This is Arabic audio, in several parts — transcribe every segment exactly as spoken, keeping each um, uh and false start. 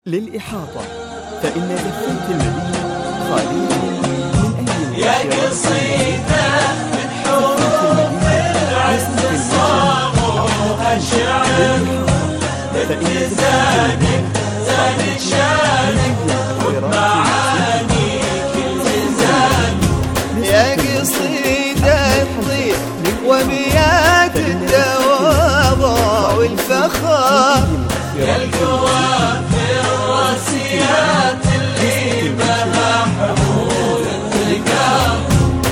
للإحاطة، فإن زفات المدينة خالية من أي يا قصيدة من حروف العز الشعر مثل زانك زان شانك ومعاني كل زان. يا قصيدة تطير وبيات التواضع والفخر، يا القوافي الراسيات اللي بها حمول الثقال.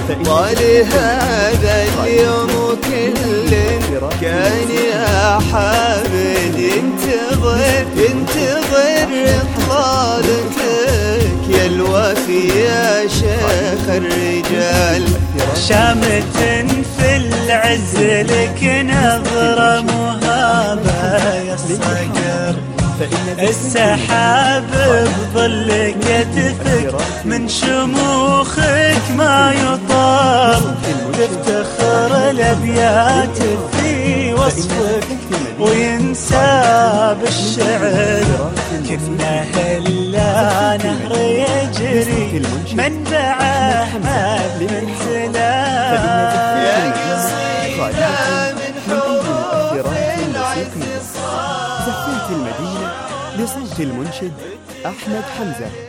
ولهذا اليوم كل كان يا حامد ينتظر ينتظر إطلالتك يا الوفي يا شيخ الرجال. شامة في العز لك نظرة مهابة يا الصقر، السحاب بظلك تفك من شموخك ما يطال. تفتخر الأبيات في وصفك وينسى بالشعر كنا هلا نهر يجري منبعه ما بنزله. يا قصيدة من حروف العز زفات المدينة لصوت المنشد أحمد حمزة.